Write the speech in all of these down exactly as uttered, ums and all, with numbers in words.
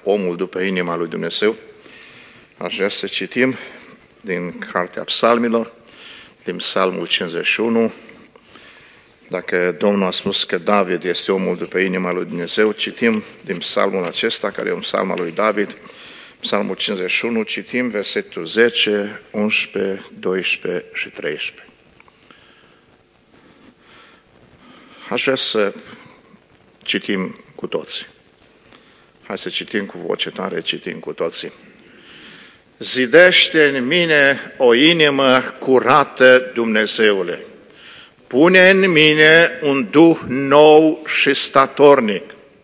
omul după inima lui Dumnezeu, aș vrea să citim din Cartea Psalmilor, din Psalmul cincizeci și unu. Dacă Domnul a spus că David este omul după inima lui Dumnezeu, citim din psalmul acesta, care e un psalm al lui David, Psalmul cincizeci și unu, citim versetul zece, unsprezece, doisprezece și treisprezece. Aș vrea să citim cu toții. Hai să citim cu voce tare, citim cu toții. Zidește în mine o inimă curată, Dumnezeule. Pune în mine un duh nou și statornic.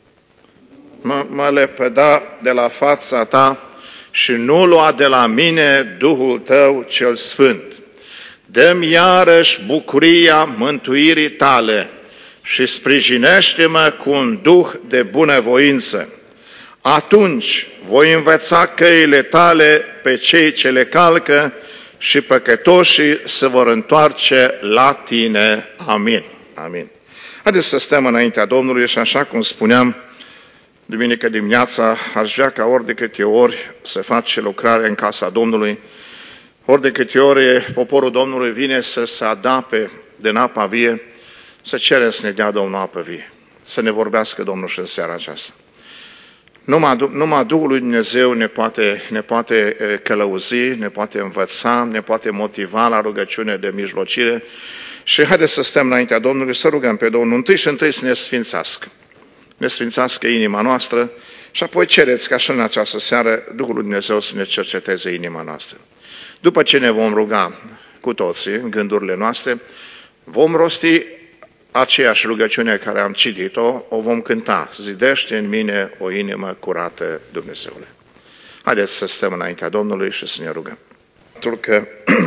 Mă, mă lepăda de la fața ta și nu lua de la mine Duhul tău cel sfânt. Dă-mi iarăși bucuria mântuirii tale și sprijinește-mă cu un duh de bunăvoință. Atunci voi învăța căile tale pe cei ce le calcă și păcătoșii se vor întoarce la tine. Amin. Amin. Haideți să stăm înaintea Domnului și așa cum spuneam, duminică dimineața, aș vrea ca ori de câte ori să face lucrare în casa Domnului, ori de câte ori poporul Domnului vine să se adape din apa vie, să cerem să ne dea Domnul apă vie, să ne vorbească Domnul și în seara aceasta. Numai, numai Duhul lui Dumnezeu ne poate, ne poate călăuzi, ne poate învăța, ne poate motiva la rugăciune de mijlocire și haideți să stăm înaintea Domnului, să rugăm pe Domnul întâi și întâi să ne sfințească. Ne sfințească inima noastră și apoi cereți ca și în această seară Duhul lui Dumnezeu să ne cerceteze inima noastră. După ce ne vom ruga cu toții în gândurile noastre, vom rosti aceeași rugăciune care am citit-o, o vom cânta. Zidește în mine o inimă curată, Dumnezeule. Haideți să stăm înaintea Domnului și să ne rugăm. Pentru că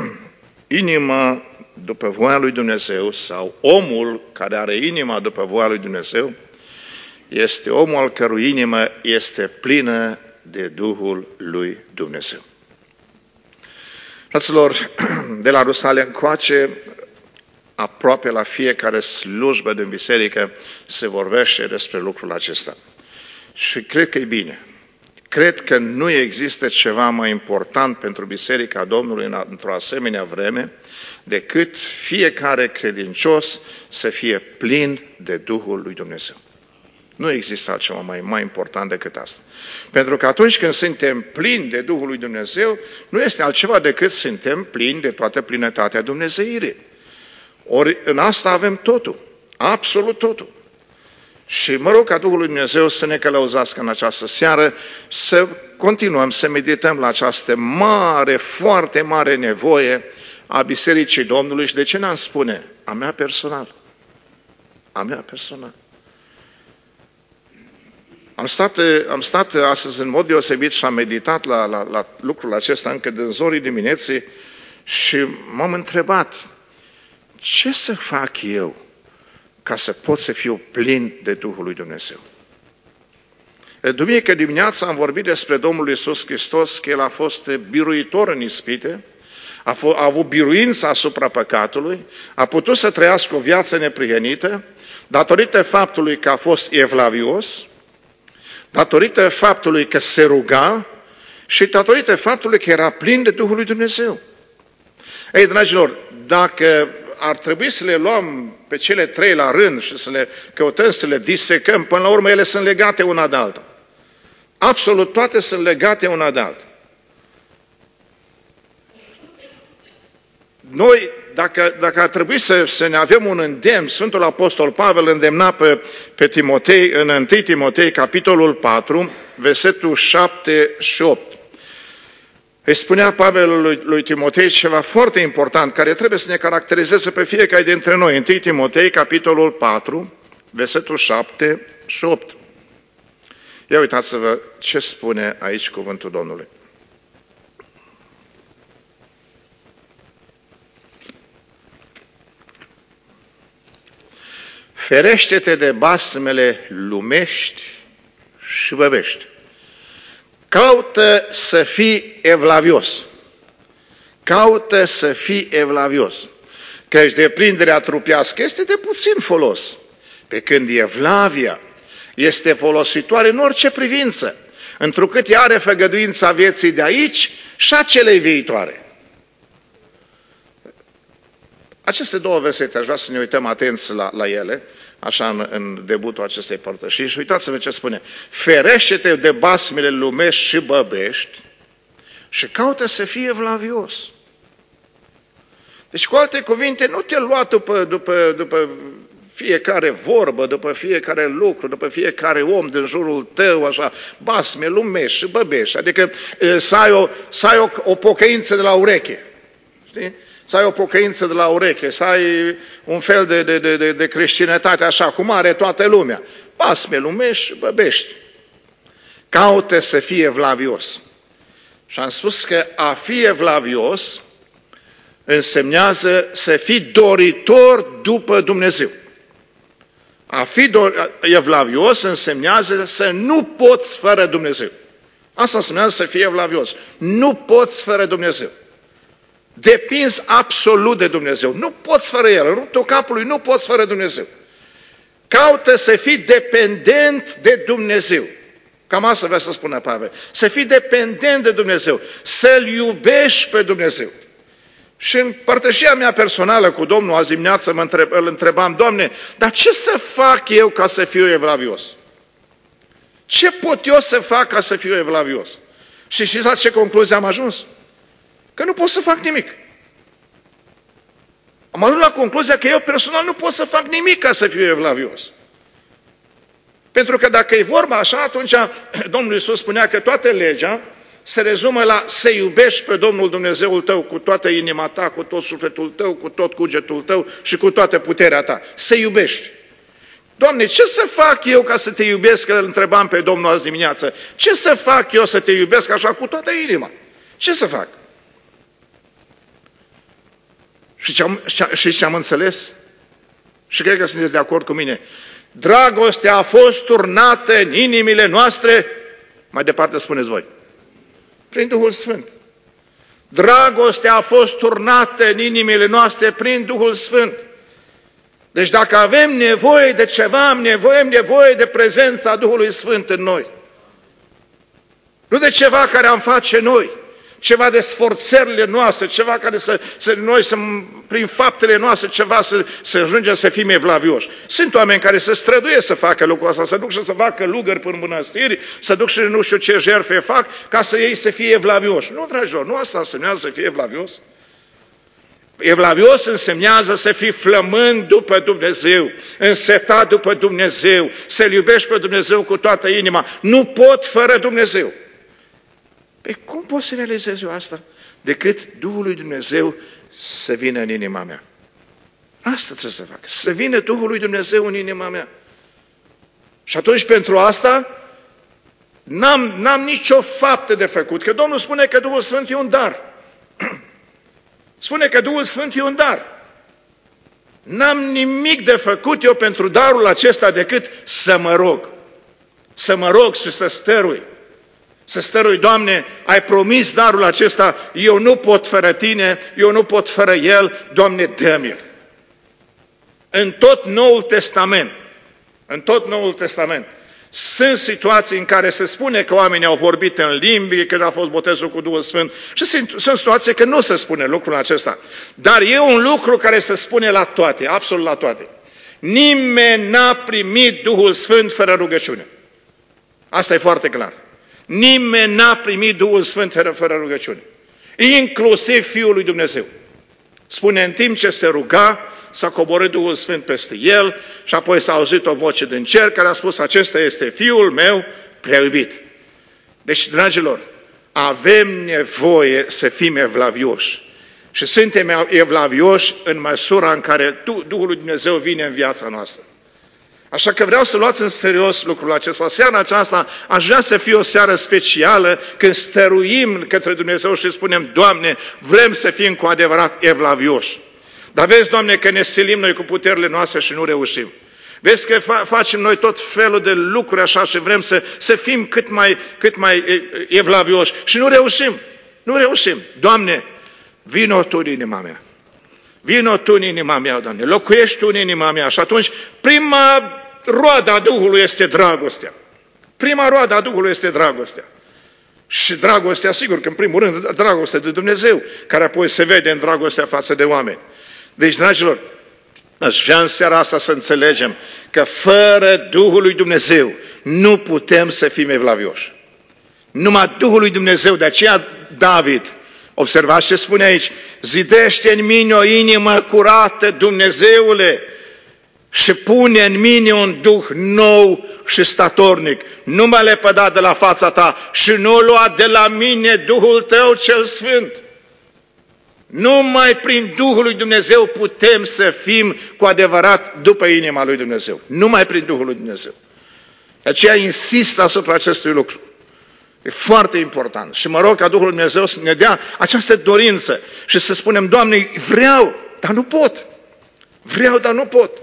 inima după voia lui Dumnezeu sau omul care are inima după voia lui Dumnezeu este omul al cărui inimă este plină de Duhul lui Dumnezeu. Fraților, de la Rusalem încoace, aproape la fiecare slujbă din biserică se vorbește despre lucrul acesta. Și cred că e bine. Cred că nu există ceva mai important pentru Biserica Domnului într-o asemenea vreme decât fiecare credincios să fie plin de Duhul lui Dumnezeu. Nu există altceva mai, mai important decât asta. Pentru că atunci când suntem plini de Duhul lui Dumnezeu, nu este altceva decât suntem plini de toată plinătatea Dumnezeirii. Ori în asta avem totul, absolut totul. Și mă rog ca Duhul lui Dumnezeu să ne călăuzească în această seară, să continuăm să medităm la această mare, foarte mare nevoie a Bisericii Domnului și de ce n-am spune? A mea personal. A mea personal. Am stat, am stat astăzi în mod deosebit și am meditat la, la, la lucrul acesta încă din zorii dimineții și m-am întrebat, ce să fac eu ca să pot să fiu plin de Duhul lui Dumnezeu? Duminică dimineața am vorbit despre Domnul Iisus Hristos, că El a fost biruitor în ispite, a, f- a avut biruință asupra păcatului, a putut să trăiască o viață neprihănită, datorită faptului că a fost evlavios, datorită faptului că se ruga și datorită faptului că era plin de Duhul lui Dumnezeu. Ei, dragilor, dacă ar trebui să le luăm pe cele trei la rând și să le căutăm, să le disecăm, până la urmă ele sunt legate una de alta. Absolut toate sunt legate una de alta. Noi, dacă, dacă ar trebui să, să ne avem un îndemn, Sfântul Apostol Pavel îndemna pe, pe Timotei, în întâi Timotei, capitolul patru, versetul șapte și opt. Îi spunea Pavel lui, lui Timotei ceva foarte important, care trebuie să ne caracterizeze pe fiecare dintre noi. întâi Timotei, capitolul patru, versetul șapte și opt. Ia uitați-vă ce spune aici cuvântul Domnului. Ferește-te de basmele lumești și băbești. Caută să fii evlavios. Caută să fii evlavios. Căci deprinderea trupească este de puțin folos. Pe când evlavia este folositoare în orice privință. întrucât ea are făgăduința vieții de aici și a celei viitoare. Aceste două versete, aș vrea să ne uităm atenți la, la ele, așa în, în debutul acestei părtășii. Și uitați-vă ce spune. Ferește-te de basmele lumești și băbești și caută să fie evlavios. Deci, cu alte cuvinte, nu te lua după, după, după fiecare vorbă, după fiecare lucru, după fiecare om din jurul tău, așa, basme, lumești și băbești. Adică să ai o, să ai o, o pocăință de la ureche. Știi? Să ai o pocăință de la ureche, să ai un fel de, de, de, de creștinătate așa, cum are toată lumea. Basme, lumești și băbești. Caută să fie evlavios. Și am spus că a fi evlavios însemnează să fii doritor după Dumnezeu. A fi evlavios însemnează să nu poți fără Dumnezeu. Asta însemnează să fii evlavios. Nu poți fără Dumnezeu. Depinzi absolut de Dumnezeu. Nu poți fără El. În ruptul capului nu poți fără Dumnezeu. Caută să fii dependent de Dumnezeu. Cam asta vrea să spună Pavel. Să fii dependent de Dumnezeu. Să-L iubești pe Dumnezeu. Și în părtășia mea personală cu Domnul azi dimineață mă întreb, îl întrebam, Doamne, dar ce să fac eu ca să fiu evlavios? Ce pot eu să fac ca să fiu evlavios? Și știți la ce concluzie am ajuns? Că nu pot să fac nimic. Am ajuns la concluzia că eu personal nu pot să fac nimic ca să fiu evlavios. Pentru că dacă e vorba așa, atunci Domnul Iisus spunea că toată legea se rezumă la să iubești pe Domnul Dumnezeul tău cu toată inima ta, cu tot sufletul tău, cu tot cugetul tău și cu toată puterea ta. Să iubești. Doamne, ce să fac eu ca să te iubesc? Că îl întrebam pe Domnul azi dimineață. Ce să fac eu să te iubesc așa cu toată inima? Ce să fac? Și ce am, și ce am înțeles? Și cred că sunteți de acord cu mine. Dragostea a fost turnată în inimile noastre, mai departe spuneți voi, prin Duhul Sfânt. Dragostea a fost turnată în inimile noastre prin Duhul Sfânt. Deci dacă avem nevoie de ceva, am nevoie, am nevoie de prezența Duhului Sfânt în noi. Nu de ceva care am face noi, ceva de sforțările noastre, ceva care să, să noi, să, prin faptele noastre, ceva să, să ajungem să fim evlavioși. Sunt oameni care se străduie să facă lucrul ăsta, să duc și să facă lugări până în mănăstiri, să duc și nu știu ce jertfe fac, ca să ei să fie evlavioși. Nu, dragilor, nu asta însemnează să fie evlavios. Evlavios însemnează să fii flămând după Dumnezeu, însetat după Dumnezeu, să-L iubești pe Dumnezeu cu toată inima. Nu pot fără Dumnezeu. Păi cum pot să realizez eu asta? Decât Duhul lui Dumnezeu să vină în inima mea. Asta trebuie să fac. Să vină Duhul lui Dumnezeu în inima mea. Și atunci pentru asta n-am, n-am nicio faptă de făcut. Că Domnul spune că Duhul Sfânt e un dar. Spune că Duhul Sfânt e un dar. N-am nimic de făcut eu pentru darul acesta decât să mă rog. Să mă rog și să stărui. Să stărui, Doamne, ai promis darul acesta, eu nu pot fără Tine, eu nu pot fără El, Doamne, dă-mi-l. În tot Noul Testament, în tot Noul Testament, sunt situații în care se spune că oamenii au vorbit în limbi, că a fost botezul cu Duhul Sfânt și sunt, sunt situații că nu se spune lucrul acesta. Dar e un lucru care se spune la toate, absolut la toate. Nimeni n-a primit Duhul Sfânt fără rugăciune. Asta e foarte clar. Nimeni n-a primit Duhul Sfânt fără rugăciune. Inclusiv Fiul lui Dumnezeu. Spune, în timp ce se ruga, s-a coborât Duhul Sfânt peste el și apoi s-a auzit o voce din cer care a spus, acesta este Fiul meu prea iubit. Deci, dragilor, avem nevoie să fim evlavioși. Și suntem evlavioși în măsura în care Duhul lui Dumnezeu vine în viața noastră. Așa că vreau să luați în serios lucrul acesta. Seara aceasta aș vrea să fie o seară specială când stăruim către Dumnezeu și spunem, Doamne, vrem să fim cu adevărat evlavioși. Dar vezi, Doamne, că ne silim noi cu puterile noastre și nu reușim. Vezi că fa- facem noi tot felul de lucruri așa și vrem să, să fim cât mai, cât mai evlavioși și nu reușim. Nu reușim. Doamne, vino Tu în inima mea. Vino Tu în inima mea, Doamne. Locuiești Tu în inima mea. Și atunci prima roadă a Duhului este dragostea. Prima roadă a Duhului este dragostea. Și dragostea, sigur că în primul rând, dragostea de Dumnezeu, care apoi se vede în dragostea față de oameni. Deci, dragilor, aș vrea în seara asta să înțelegem că fără Duhul lui Dumnezeu nu putem să fim evlavioși. Numai Duhul lui Dumnezeu, de aceea David, observați ce spune aici, zidește în mine o inimă curată, Dumnezeule, și pune în mine un duh nou și statornic. Nu mă lepăda de la fața ta și nu lua de la mine Duhul tău cel sfânt. Numai prin Duhul lui Dumnezeu putem să fim cu adevărat după inima lui Dumnezeu. Numai prin Duhul lui Dumnezeu. De aceea insist asupra acestui lucru. E foarte important. Și mă rog ca Duhul lui Dumnezeu să ne dea această dorință și să spunem, Doamne, vreau, dar nu pot. Vreau, dar nu pot.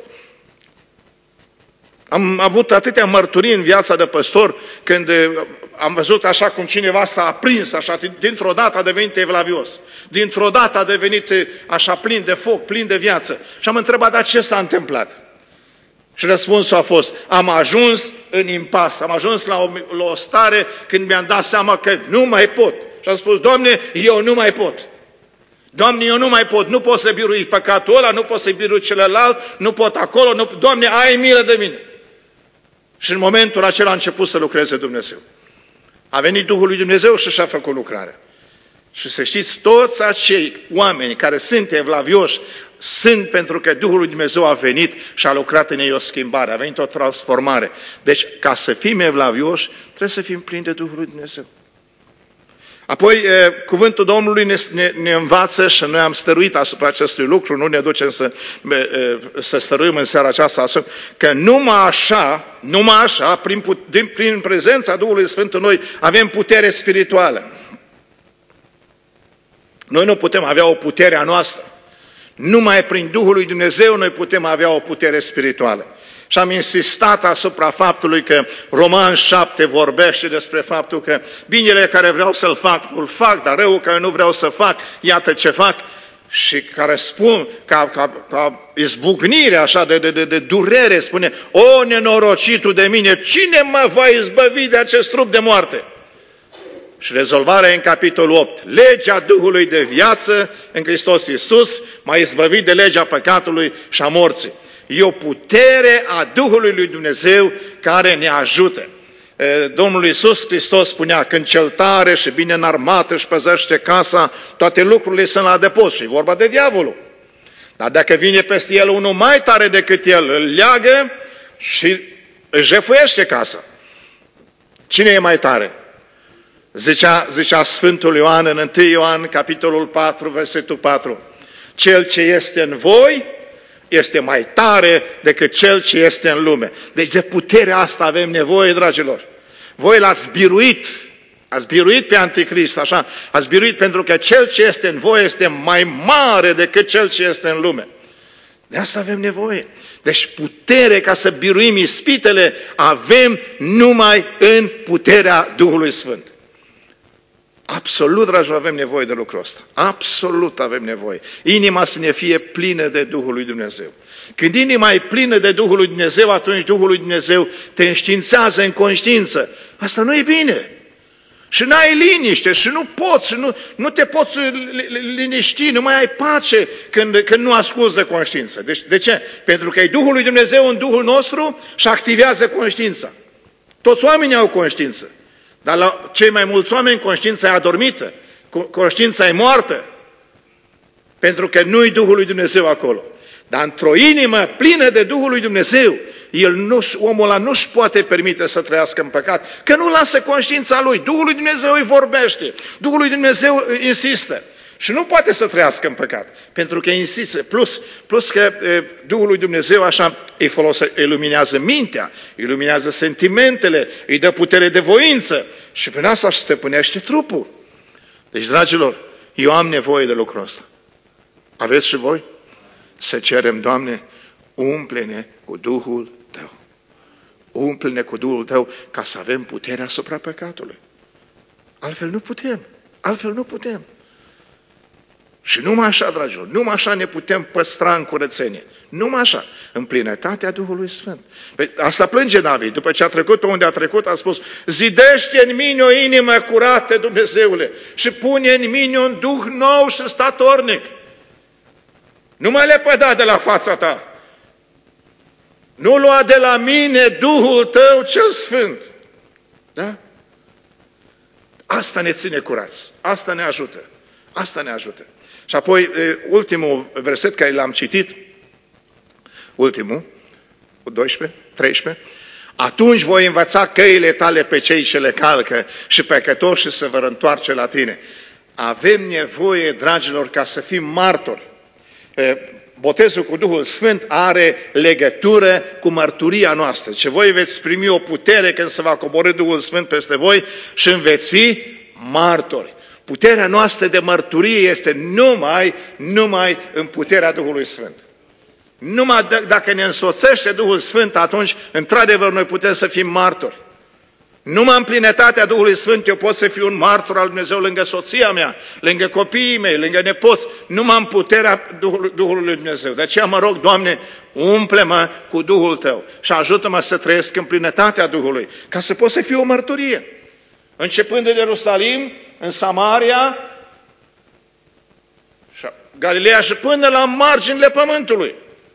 Am avut atâtea mărturii în viața de păstor când am văzut așa cum cineva s-a aprins, așa, dintr-o dată a devenit evlavios. Dintr-o dată a devenit așa plin de foc, plin de viață. Și am întrebat, dar ce s-a întâmplat? Și răspunsul a fost, am ajuns în impas, am ajuns la o, la o stare când mi-am dat seama că nu mai pot. Și am spus, Doamne, eu nu mai pot. Doamne, eu nu mai pot, nu pot să birui păcatul ăla, nu pot să birui celălalt, nu pot acolo, nu... Doamne, ai milă de mine. Și în momentul acela a început să lucreze Dumnezeu. A venit Duhul lui Dumnezeu și și-a făcut lucrarea. Și să știți, toți acei oameni care sunt evlavioși sunt pentru că Duhul lui Dumnezeu a venit și a lucrat în ei o schimbare, a venit o transformare. Deci, ca să fim evlavioși, trebuie să fim plini de Duhul lui Dumnezeu. Apoi, cuvântul Domnului ne, ne, ne învață și noi am stăruit asupra acestui lucru, nu ne ducem să, să stăruim în seara aceasta, că numai așa, numai așa, prin, prin prezența Duhului Sfânt în noi, avem putere spirituală. Noi nu putem avea o putere a noastră. Numai prin Duhul lui Dumnezeu noi putem avea o putere spirituală. Și am insistat asupra faptului că Roman șapte vorbește despre faptul că binele care vreau să-l fac, îl fac, dar răul care nu vreau să fac, iată ce fac. Și care spun, ca, ca, ca izbucnire așa de, de, de, de durere, spune, o nenorocitul de mine, cine mă va izbăvi de acest trup de moarte? Și rezolvarea în capitolul opt. Legea Duhului de viață în Hristos Iisus m-a izbăvit de legea păcatului și a morții. E o putere a Duhului lui Dumnezeu care ne ajută. Domnul Iisus Hristos spunea, când cel tare și bine înarmat își păzește casa, toate lucrurile sunt la adăpost. Și e vorba de diavolul. Dar dacă vine peste el unul mai tare decât el, îl leagă și își jefuiește casa. Cine e mai tare? Zicea, zicea Sfântul Ioan în întâi Ioan, capitolul patru, versetul patru. Cel ce este în voi este mai tare decât cel ce este în lume. Deci de puterea asta avem nevoie, dragilor. Voi l-ați biruit, ați biruit pe Anticrist, așa, ați biruit pentru că cel ce este în voi este mai mare decât cel ce este în lume. De asta avem nevoie. Deci putere ca să biruim ispitele avem numai în puterea Duhului Sfânt. Absolut, dragilor, avem nevoie de lucrul ăsta. Absolut avem nevoie. Inima să ne fie plină de Duhul lui Dumnezeu. Când inima e plină de Duhul lui Dumnezeu, atunci Duhul lui Dumnezeu te înștiințează în conștiință. Asta nu e bine. Și n-ai liniște și nu poți, și nu, nu te poți liniști, nu mai ai pace când, când nu asculți de conștiință. Deci, de ce? Pentru că e Duhul lui Dumnezeu în Duhul nostru și activează conștiința. Toți oamenii au conștiință. Dar la cei mai mulți oameni conștiința e adormită, conștiința e moartă, pentru că nu-i Duhul lui Dumnezeu acolo. Dar într-o inimă plină de Duhul lui Dumnezeu, el nu, omul ăla nu-și poate permite să trăiască în păcat, că nu lasă conștiința lui. Duhul lui Dumnezeu îi vorbește, Duhul lui Dumnezeu insistă și nu poate să trăiască în păcat, pentru că insistă. Plus, plus că e, Duhul lui Dumnezeu așa îi folose, iluminează mintea, iluminează sentimentele, îi dă putere de voință și prin asta își stăpânește trupul. Deci, dragilor, eu am nevoie de lucrul ăsta. Aveți și voi? Să cerem, Doamne, umple-ne cu Duhul Tău. Umple-ne cu Duhul Tău ca să avem puterea asupra păcatului. Altfel nu putem. Altfel nu putem. Și numai așa, dragilor, numai așa ne putem păstra în curățenie. Numai așa, în plinătatea Duhului Sfânt. Pe asta plânge David. După ce a trecut pe unde a trecut, a spus: zidește în mine o inimă curată, Dumnezeule, și pune în mine un duh nou și statornic. Nu mă lepăda de la fața ta. Nu lua de la mine Duhul tău cel Sfânt. Da? Asta ne ține curați. Asta ne ajută. Asta ne ajută. Și apoi, ultimul verset care l-am citit, ultimul, doisprezece, treisprezece, atunci voi învăța căile tale pe cei ce le calcă și păcătoșii se vor întoarce la tine. Avem nevoie, dragilor, ca să fim martori. Botezul cu Duhul Sfânt are legătură cu mărturia noastră. Ce voi veți primi o putere când se va coborî Duhul Sfânt peste voi și veți fi martori. Puterea noastră de mărturie este numai, numai în puterea Duhului Sfânt. Numai d- dacă ne însoțește Duhul Sfânt, atunci, într-adevăr, noi putem să fim martori. Numai în plinătatea Duhului Sfânt eu pot să fiu un martor al Dumnezeu lângă soția mea, lângă copiii mei, lângă nepoți, numai în puterea Duhului, Duhului lui Dumnezeu. De aceea mă rog, Doamne, umple-mă cu Duhul Tău și ajută-mă să trăiesc în plinătatea Duhului, ca să pot să fiu o mărturie. Începând de Ierusalim, în Samaria, Galileea și până la marginile pământului.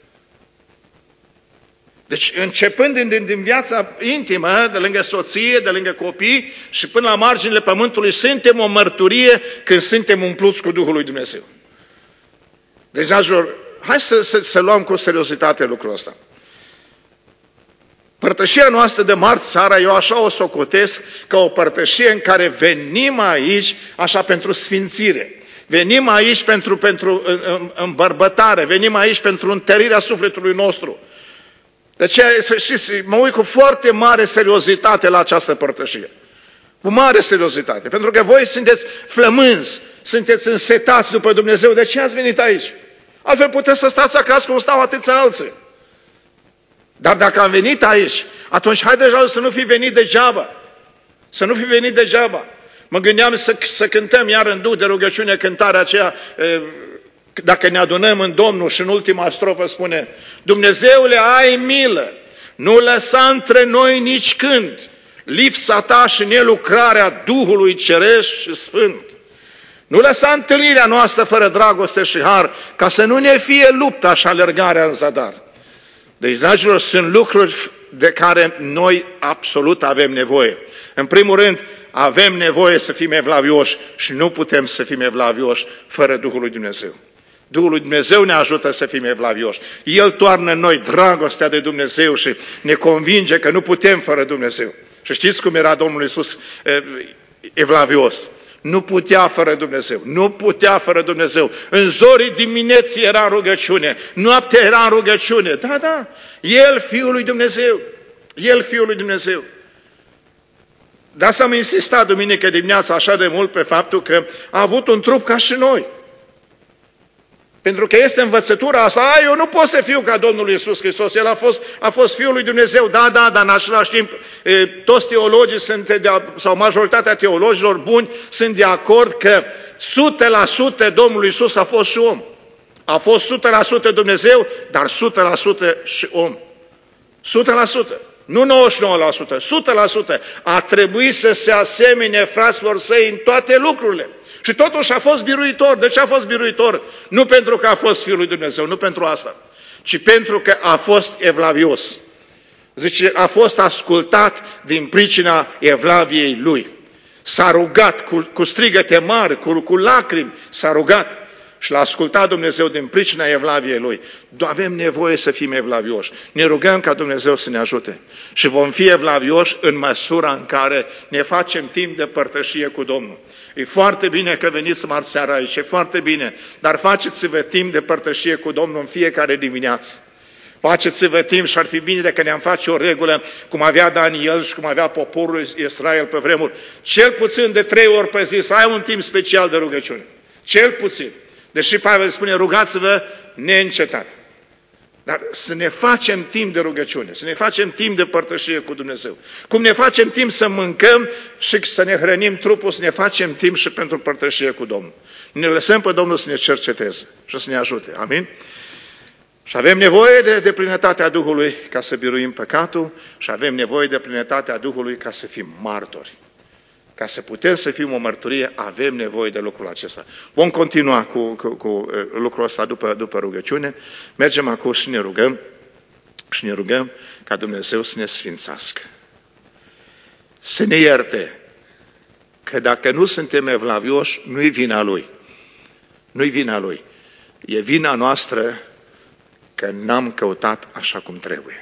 Deci începând din, din viața intimă, de lângă soție, de lângă copii și până la marginile pământului, suntem o mărturie când suntem umpluți cu Duhul lui Dumnezeu. Deci, dragilor, hai să, să, să luăm cu seriozitate lucrul ăsta. Părtășia noastră de marți seara, eu așa o socotesc ca o părtășie în care venim aici așa pentru sfințire. Venim aici pentru, pentru îmbărbătare, venim aici pentru întărirea sufletului nostru. De aceea, să știți, mă uit cu foarte mare seriozitate la această părtășie. Cu mare seriozitate. Pentru că voi sunteți flămânzi, sunteți însetați după Dumnezeu. De ce ați venit aici? Altfel puteți să stați acasă cum stau atâția alții. Dar dacă am venit aici, atunci haideți să nu fi venit degeaba. Să nu fi venit degeaba. Mă gândeam să, să cântăm iar în duh de rugăciune cântarea aceea, dacă ne adunăm în Domnul, și în ultima strofă spune: Dumnezeule, ai milă, nu lăsa între noi nici când lipsa ta și nelucrarea Duhului Ceresc și Sfânt. Nu lăsa întâlnirea noastră fără dragoste și har, ca să nu ne fie lupta și alergarea în zadar. Deci, dragilor, sunt lucruri de care noi absolut avem nevoie. În primul rând, avem nevoie să fim evlavioși și nu putem să fim evlavioși fără Duhul lui Dumnezeu. Duhul lui Dumnezeu ne ajută să fim evlavioși. El toarnă în noi dragostea de Dumnezeu și ne convinge că nu putem fără Dumnezeu. Și știți cum era Domnul Iisus evlavios? Nu putea fără Dumnezeu. Nu putea fără Dumnezeu. În zorii dimineții era în rugăciune. Noaptea era în rugăciune. Da, da. El, Fiul lui Dumnezeu. El, Fiul lui Dumnezeu. De asta am insistat duminică dimineața așa de mult pe faptul că a avut un trup ca și noi. Pentru că este învățătura asta: a, eu nu pot să fiu ca Domnul Iisus Hristos, El a fost, a fost Fiul lui Dumnezeu. Da, da, dar în același timp toți teologii sunt de, sau majoritatea teologilor buni sunt de acord că o sută la sută Domnul Iisus a fost și om. A fost o sută la sută Dumnezeu, dar o sută la sută și om. o sută la sută. Nu nouăzeci și nouă la sută, o sută la sută. A trebuit să se asemene fraților săi în toate lucrurile. Și totuși a fost biruitor. De ce a fost biruitor? Nu pentru că a fost Fiul lui Dumnezeu, nu pentru asta, ci pentru că a fost evlavios. Zice, a fost ascultat din pricina evlaviei lui. S-a rugat cu, cu strigăte mari, cu, cu lacrimi, s-a rugat. Și l-a ascultat Dumnezeu din pricina evlaviei lui. Avem nevoie să fim evlavioși. Ne rugăm ca Dumnezeu să ne ajute. Și vom fi evlavioși în măsura în care ne facem timp de părtășie cu Domnul. E foarte bine că veniți marți seara aici, e foarte bine, dar faceți-vă timp de părtășie cu Domnul în fiecare dimineață. Faceți-vă timp și ar fi bine dacă ne-am face o regulă, cum avea Daniel și cum avea poporul Israel pe vremuri. Cel puțin de trei ori pe zi să ai un timp special de rugăciune. Cel puțin. Deși Pavel spune, rugați-vă neîncetat. Dar să ne facem timp de rugăciune, să ne facem timp de părtășie cu Dumnezeu. Cum ne facem timp să mâncăm și să ne hrănim trupul, să ne facem timp și pentru părtășie cu Domnul. Ne lăsăm pe Domnul să ne cerceteze și să ne ajute. Amin? Și avem nevoie de, de plinătatea Duhului ca să biruim păcatul și avem nevoie de plinătatea Duhului ca să fim martori. Ca să putem să fim o mărturie, avem nevoie de lucrul acesta. Vom continua cu, cu, cu lucrul ăsta după, după rugăciune. Mergem acum și ne rugăm și ne rugăm ca Dumnezeu să ne sfințească. Să ne ierte că dacă nu suntem evlavioși, nu-i vina Lui. Nu-i vina Lui. E vina noastră că n-am căutat așa cum trebuie.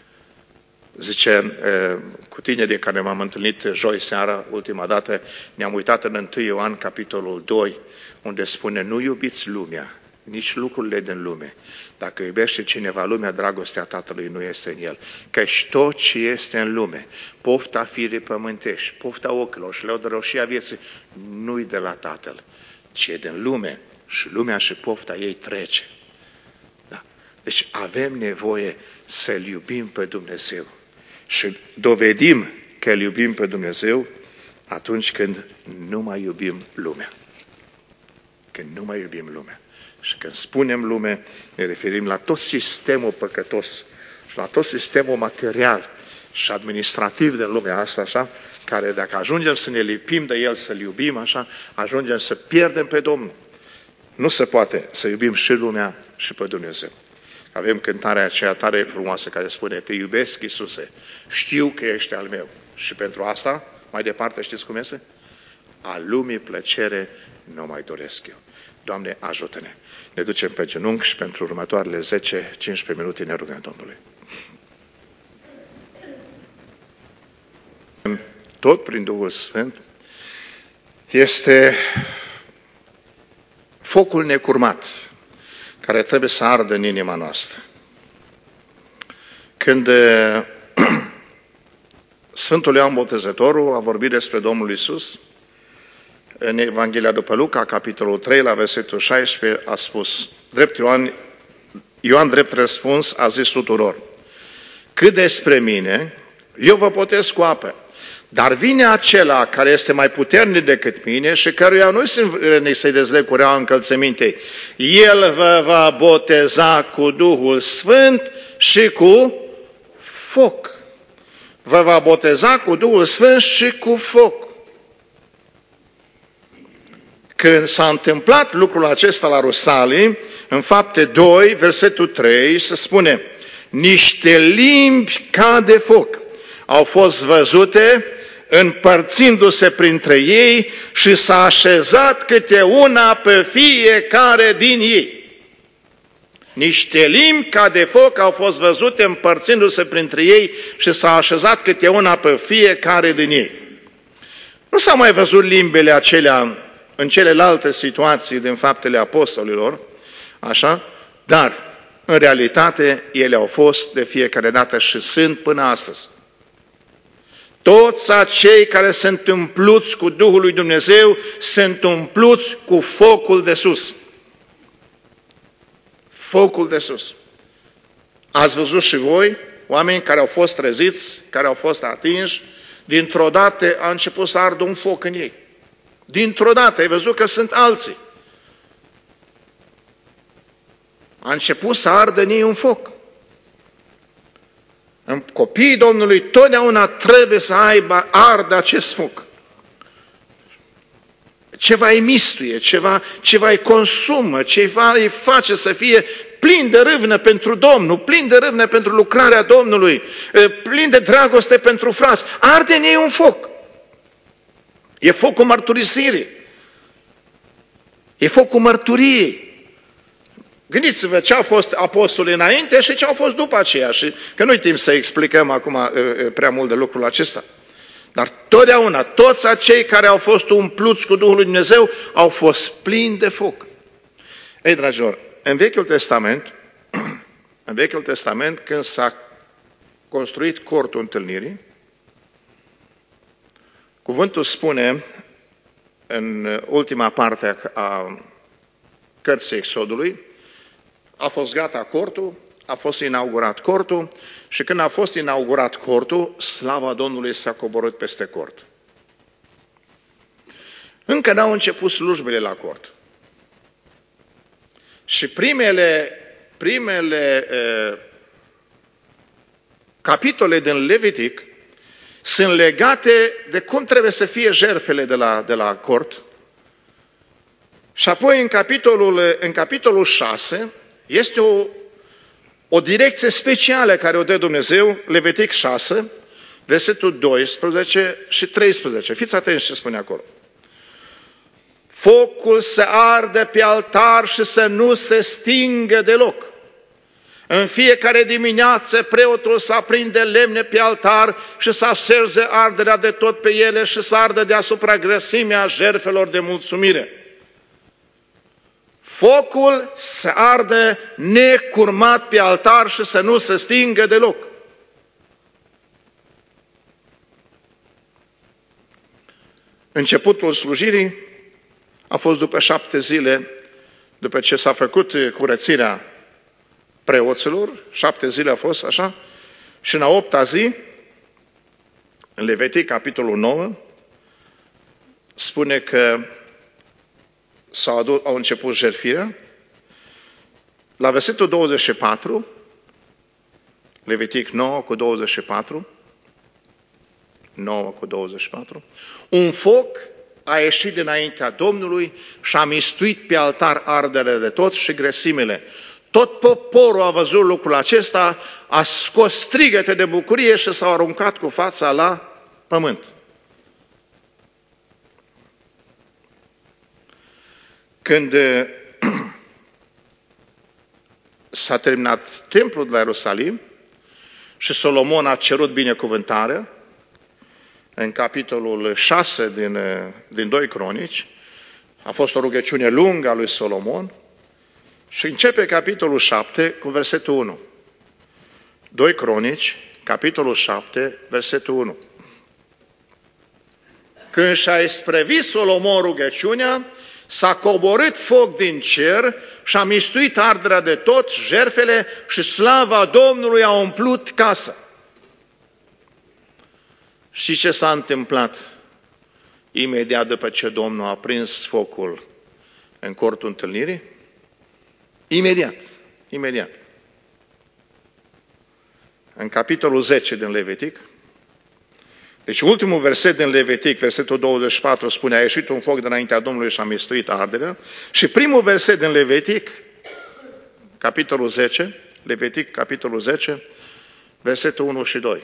Zice, cu tine de care m-am întâlnit joi seara, ultima dată, ne-am uitat în întâi Ioan, capitolul doi, unde spune, nu iubiți lumea, nici lucrurile din lume. Dacă iubește cineva lumea, dragostea Tatălui nu este în el. Căci tot ce este în lume, pofta firii pământești, pofta ochilor și lăudăroșia vieții, nu-i de la Tatăl, ci e din lume și lumea și pofta ei trece. Da. Deci avem nevoie să-L iubim pe Dumnezeu. Și dovedim că îl iubim pe Dumnezeu atunci când nu mai iubim lumea. Când nu mai iubim lumea. Și când spunem lume, ne referim la tot sistemul păcătos și la tot sistemul material și administrativ din lumea asta, așa, care dacă ajungem să ne lipim de el, să-L iubim, așa, ajungem să pierdem pe Domnul. Nu se poate să iubim și lumea și pe Dumnezeu. Avem cântarea aceea tare frumoasă care spune, te iubesc, Iisuse, știu că ești al meu. Și pentru asta, mai departe, știți cum este? A lumii plăcere nu mai doresc eu. Doamne, ajută-ne! Ne ducem pe genunchi și pentru următoarele zece cincisprezece minute ne rugăm Domnului. Tot prin Duhul Sfânt este focul necurmat care trebuie să ardă în inima noastră. Când Sfântul Ioan Botezătorul a vorbit despre Domnul Iisus, în Evanghelia după Luca, capitolul trei, la versetul șaisprezece, a spus, drept Ioan, Ioan drept răspuns, a zis tuturor, cât despre mine, eu vă botez cu apă, dar vine acela care este mai puternic decât mine și căruia nu sunt vrednic să-i dezleg cureaua încălțămintei. El vă va boteza cu Duhul Sfânt și cu foc. Vă va boteza cu Duhul Sfânt și cu foc. Când s-a întâmplat lucrul acesta la Rusalii, în Fapte doi, versetul trei, se spune, niște limbi ca de foc au fost văzute împărțindu-se printre ei și s-a așezat câte una pe fiecare din ei. Niște limbi ca de foc au fost văzute împărțindu-se printre ei și s-a așezat câte una pe fiecare din ei. Nu s-au mai văzut limbile acelea în celelalte situații din Faptele Apostolilor, așa, dar în realitate ele au fost de fiecare dată și sunt până astăzi. Toți acei care sunt umpluți cu Duhul lui Dumnezeu sunt umpluți cu focul de sus. Focul de sus. Ați văzut și voi oameni care au fost treziți, care au fost atinși, dintr-o dată a început să ardă un foc în ei. Dintr-o dată ai văzut că sunt alții. A început să ardă în ei un foc. În copiii Domnului totdeauna trebuie să aibă ardă acest foc. Ceva îi mistuie, ceva, ceva îi consumă, ceva îi face să fie plin de râvnă pentru Domnul, plin de râvnă pentru lucrarea Domnului, plin de dragoste pentru frați. Arde în ei un foc. E focul mărturisirii. E focul mărturiei. Gândiți-vă ce au fost apostolii înainte și ce au fost după aceea. Și că nu-i timp să explicăm acum prea mult de lucrul acesta. Dar totdeauna, toți acei care au fost umpluți cu Duhul lui Dumnezeu au fost plini de foc. Ei, dragilor, în Vechiul Testament, în Vechiul Testament, când s-a construit cortul întâlnirii, cuvântul spune în ultima parte a cărții Exodului, a fost gata cortul, a fost inaugurat cortul și când a fost inaugurat cortul, slava Domnului s-a coborât peste cort. Încă n-au început slujbele la cort. Și primele, primele eh, capitole din Levitic sunt legate de cum trebuie să fie jertfele de la, de la cort. Și apoi în capitolul, în capitolul șase este o, o direcție specială care o dă Dumnezeu, Levitic șase, versetul doisprezece și treisprezece. Fiți atenți ce spune acolo. Focul să ardă pe altar și să nu se stingă deloc. În fiecare dimineață preotul să aprinde lemne pe altar și să așeze arderea de tot pe ele și să ardă deasupra grăsimea jertfelor de mulțumire. Focul să ardă necurmat pe altar și să nu se stingă deloc. Începutul slujirii a fost după șapte zile, după ce s-a făcut curățirea preoților, șapte zile a fost așa, și în a opta zi, în Levitic, capitolul nouă, spune că s-au adus, au început jertfirea. La versetul douăzeci și patru, Levitic nouă cu douăzeci și patru, nouă cu douăzeci și patru, un foc a ieșit dinaintea Domnului și a mistuit pe altar ardere de toți și grăsimile. Tot poporul a văzut lucrul acesta, a scos strigăte de bucurie și s-au aruncat cu fața la pământ. Când s-a terminat templul de la Ierusalim și Solomon a cerut binecuvântare, în capitolul șase din, din doi Cronici, a fost o rugăciune lungă a lui Solomon și începe capitolul șapte cu versetul unu. doi Cronici, capitolul șapte, versetul unu. Când și-a isprăvit Solomon rugăciunea, s-a coborât foc din cer și a mistuit arderea de toți, jertfele, și slava Domnului a umplut casa. Și ce s-a întâmplat imediat după ce Domnul a prins focul în cortul întâlnirii? Imediat, imediat. În capitolul zece din Levitic, deci ultimul verset din Levitic, versetul douăzeci și patru, spune: a ieșit un foc dinaintea Domnului și a mistuit arderea. Și primul verset din Levitic, capitolul zece, Levitic, capitolul zece, versetul unu și doi.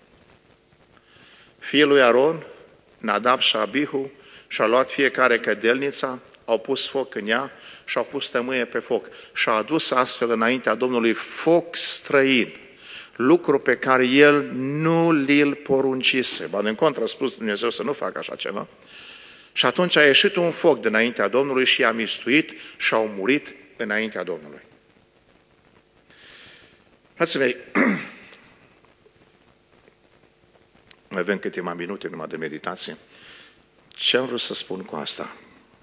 Fiul lui Aron, Nadab și Abihu, și-a luat fiecare cădelnița, au pus foc în ea și au pus tămâie pe foc. Și-a adus astfel înaintea Domnului foc străin, lucru pe care el nu li-l poruncise. Ba din contră a spus Dumnezeu să nu facă așa ceva. Și atunci a ieșit un foc dinaintea Domnului și i-a mistuit și au murit înaintea Domnului. Frații mei, mai avem câteva minute numai de meditație. Ce am vrut să spun cu asta?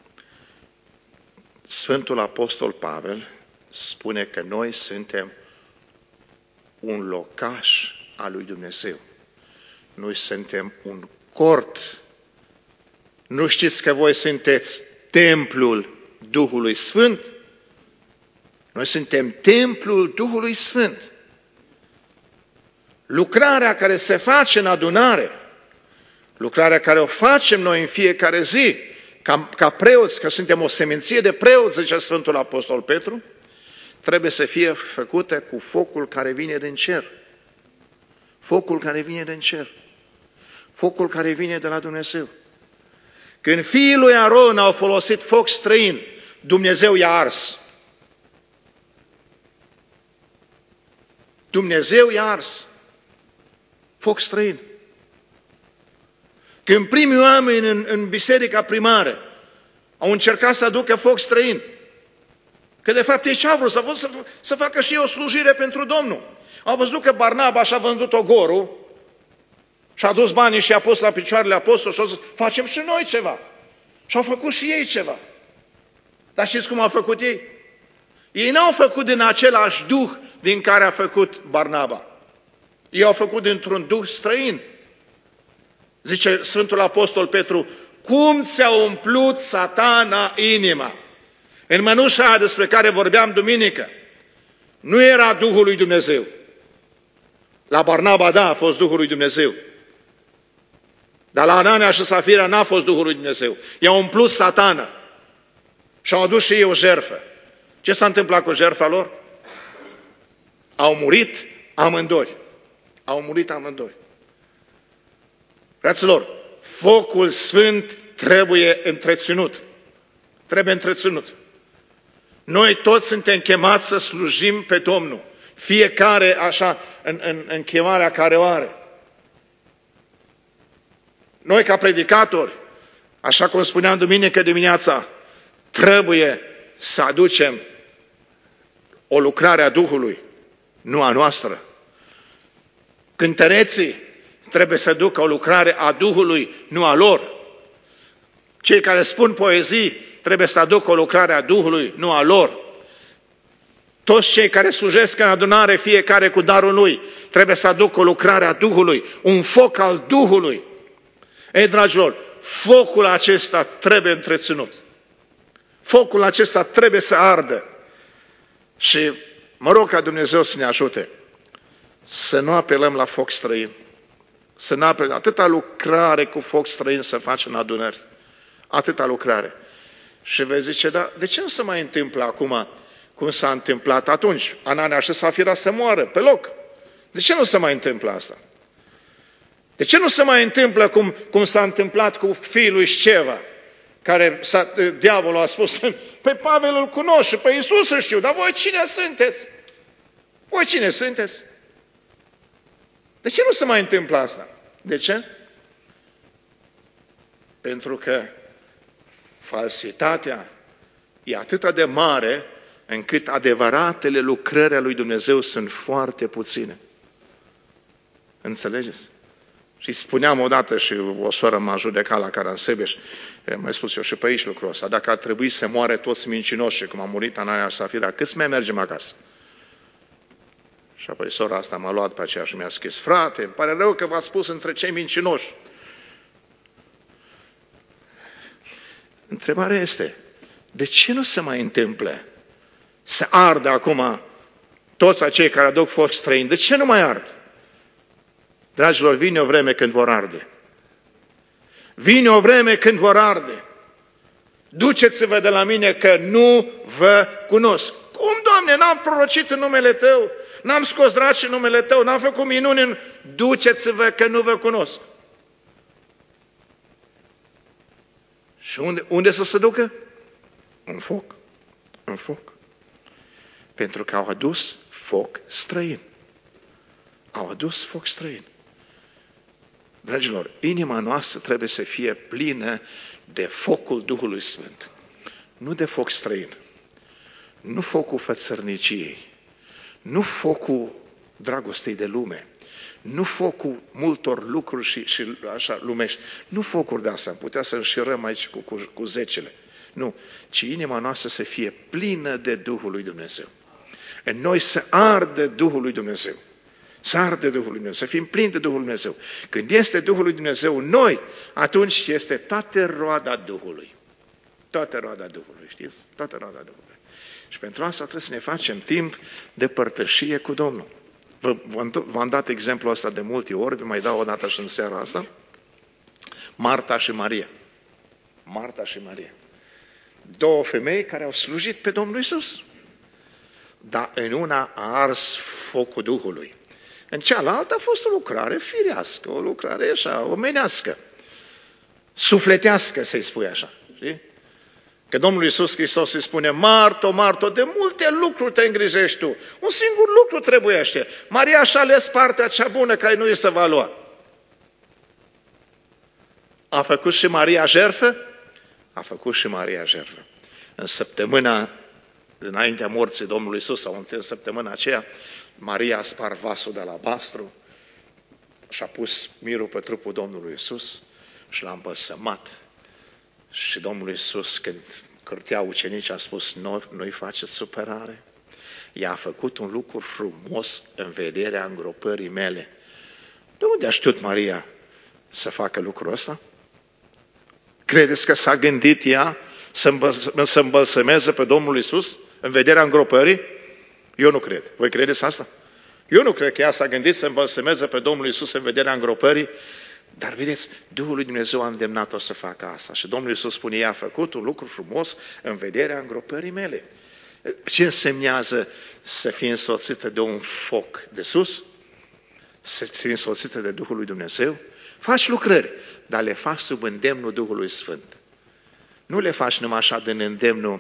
Sfântul Apostol Pavel spune că noi suntem un locaș al lui Dumnezeu. Noi suntem un cort. Nu știți că voi sunteți templul Duhului Sfânt? Noi suntem templul Duhului Sfânt. Lucrarea care se face în adunare, lucrarea care o facem noi în fiecare zi, ca, ca preoți, că suntem o seminție de preoți, zice Sfântul Apostol Petru, trebuie să fie făcută cu focul care vine din cer. Focul care vine din cer. Focul care vine de la Dumnezeu. Când fiii lui Aron au folosit foc străin, Dumnezeu i-a ars. Dumnezeu i-a ars. Foc străin. Când primii oameni în, în biserica primară au încercat să aducă foc străin, că de fapt ei ce-au vrut? S-au vrut să, să facă și o slujire pentru Domnul. Au văzut că Barnaba și-a vândut ogorul și-a dus banii și i-a pus la picioarele apostolului și au zis: facem și noi ceva. Și au făcut și ei ceva. Dar știți cum au făcut ei? Ei n-au făcut din același duh din care a făcut Barnaba. Ei au făcut dintr-un duh străin. Zice Sfântul Apostol Petru, cum ți-a umplut Satana inima? În mănușa aia despre care vorbeam duminică, nu era Duhul lui Dumnezeu. La Barnaba, da, a fost Duhul lui Dumnezeu. Dar la Anania și Safira n-a fost Duhul lui Dumnezeu. I-a umplut Satana și au adus și ei o jertfă. Ce s-a întâmplat cu jertfa lor? Au murit amândoi. Au murit amândoi. Fraților, focul sfânt trebuie întreținut. Trebuie întreținut. Noi toți suntem chemați să slujim pe Domnul. Fiecare așa în, în, în chemarea care o are. Noi ca predicatori, așa cum spuneam duminică dimineața, trebuie să aducem o lucrare a Duhului, nu a noastră. Cântăreții trebuie să ducă o lucrare a Duhului, nu a lor. Cei care spun poezii trebuie să aducă o lucrare a Duhului, nu a lor. Toți cei care slujesc în adunare, fiecare cu darul lui, trebuie să aducă o lucrare a Duhului, un foc al Duhului. Ei, dragilor, focul acesta trebuie întreținut. Focul acesta trebuie să ardă. Și mă rog ca Dumnezeu să ne ajute să nu apelăm la foc străin. Să nu apelăm. Atâta lucrare cu foc străin să facem în adunări. Atâta lucrare. Și vei zice, da, de ce nu se mai întâmplă acum cum s-a întâmplat atunci? Anania și Safira să moară pe loc. De ce nu se mai întâmplă asta? De ce nu se mai întâmplă cum, cum s-a întâmplat cu fiul lui Sceva, care diavolul a spus, pe Pavel îl cunosc și pe Iisus îl știu, dar voi cine sunteți? Voi cine sunteți? De ce nu se mai întâmplă asta? De ce? Pentru că falsitatea e atât de mare încât adevăratele lucrări ale lui Dumnezeu sunt foarte puține. Înțelegeți? Și spuneam odată și o soră m-a judecat la Caransebeș, mai spus eu și pe aici lucrul ăsta, dacă ar trebui să moare toți mincinoși, cum a murit Anania și Safira, câți mai mergem acasă? Și apoi sora asta m-a luat pe aceea și mi-a scris, frate, îmi pare rău că v-ați spus între cei mincinoși. Întrebarea este, de ce nu se mai întâmplă să ardă acum toți acei care aduc foc străin? De ce nu mai ard? Dragilor, vine o vreme când vor arde. Vine o vreme când vor arde. Duceți-vă de la mine că nu vă cunosc. Cum, Doamne, n-am prorocit în numele Tău, n-am scos draci în numele Tău, n-am făcut minuni în... Duceți-vă că nu vă cunosc. Și unde, unde să se ducă? În foc. În foc. Pentru că au adus foc străin. Au adus foc străin. Dragilor, inima noastră trebuie să fie plină de focul Duhului Sfânt. Nu de foc străin. Nu focul fățărniciei. Nu focul dragostei de lume. Nu focul multor lucruri și, și așa lumești. Nu focuri de asta. Am putea să înșirăm aici cu, cu, cu zecele. Nu. Ci inima noastră să fie plină de Duhul lui Dumnezeu. În noi să ardă Duhul lui Dumnezeu. Să ardă Duhul lui Dumnezeu, să fim plini de Duhul lui Dumnezeu. Când este Duhul lui Dumnezeu în noi, atunci este toată roada Duhului. Toată roada Duhului, știți? Toată roada Duhului. Și pentru asta trebuie să ne facem timp de părtășie cu Domnul. V-am dat exemplul ăsta de multe ori, vă mai dau o dată și în seara asta. Marta și Maria. Marta și Maria. Două femei care au slujit pe Domnul Iisus. Dar în una a ars focul Duhului. În cealaltă a fost o lucrare firească, o lucrare așa, omenească, sufletească, să-i spui așa. Știi? Că Domnul Iisus Hristos îi spune, Marto, Marto, de multe lucruri te îngrijești tu. Un singur lucru trebuiește. Maria și-a ales partea cea bună care nu îi se va lua. A făcut și Maria jertfă? A făcut și Maria jertfă. În săptămâna înaintea morții Domnului Iisus, sau în săptămâna aceea, Maria a spart vasul de alabastru și a pus mirul pe trupul Domnului Iisus și l-a îmbălsămat. Și Domnul Iisus, când cârtea ucenicii, a spus, nu, nu-i faceți supărare. ea a făcut un lucru frumos în vederea îngropării mele. De unde a știut Maria să facă lucrul ăsta? Credeți că s-a gândit ea să îmbălsămeze pe Domnul Iisus în vederea îngropării? Eu nu cred. Voi credeți asta? Eu nu cred că ea s-a gândit să îmbălsămeze pe Domnul Iisus în vederea îngropării, dar vedeți, Duhul lui Dumnezeu a îndemnat-o să facă asta. Și Domnul Iisus spune, ea a făcut un lucru frumos în vederea îngropării mele. Ce însemnează să fii însoțită de un foc de sus? Să fii însoțită de Duhul lui Dumnezeu? Faci lucrări, dar le faci sub îndemnul Duhului Sfânt. Nu le faci numai așa din îndemnul,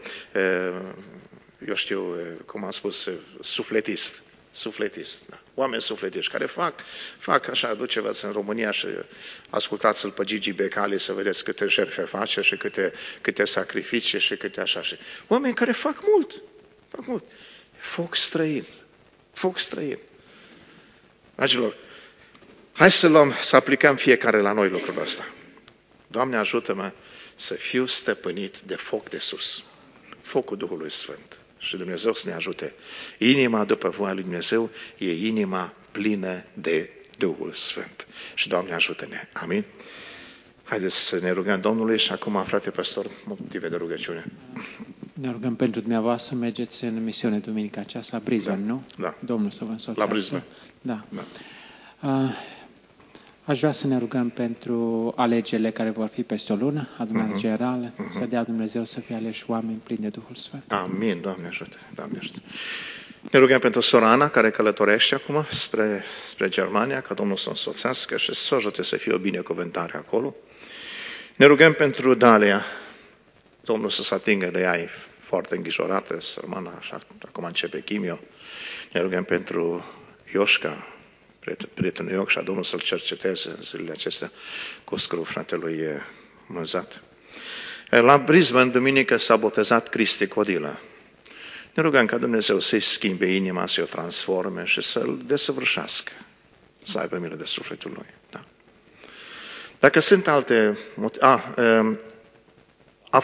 eu știu, cum am spus, sufletist. Sufletist, da. Oameni sufletiști care fac, fac așa, duceți în România și ascultați-l pe Gigi Becali să vedeți câte jertfe face și câte, câte sacrificii și câte așa. Și oameni care fac mult, fac mult. Foc străin, foc străin. Dragilor, hai să luăm, să aplicăm fiecare la noi lucrul ăsta. Doamne, ajută-mă să fiu stăpânit de foc de sus, focul Duhului Sfânt. Și Dumnezeu să ne ajute. Inima după voia lui Dumnezeu e inima plină de Duhul Sfânt. Și Doamne ajută-ne. Amin? Haideți să ne rugăm Domnului și acum, frate pastor, motive de rugăciune. Ne rugăm pentru dumneavoastră, mergeți în misiune duminica aceasta la Brisbane, da. nu? Da. Domnul să vă însoțească. La Brisbane. Da. da. Uh, aș vrea să ne rugăm pentru alegerile care vor fi peste o lună, adunarea uh-huh. generală, uh-huh. să dea Dumnezeu să fie aleși oameni plini de Duhul Sfânt. Amin, Doamne ajută, Doamne ajută. Ne rugăm pentru sora Ana, care călătorește acum spre, spre Germania, ca Domnul să o însoțească și să o ajute să fie o binecuvântare acolo. Ne rugăm pentru Dalia, Domnul să se atingă de ea, e foarte îngrijorată, sărmana, așa, acum începe chimio. Ne rugăm pentru Ioșca, prietenul Iocșa, Domnul să-l cerceteze în zilele acestea cu scrul fratelui Măzat. La Brisbane, duminică, s-a botezat Cristi Codila. Ne rugăm ca Dumnezeu să-i schimbe inima, să o transforme și să-l desăvârșească, să aibă milă de sufletul lui. Da. Dacă sunt alte... A,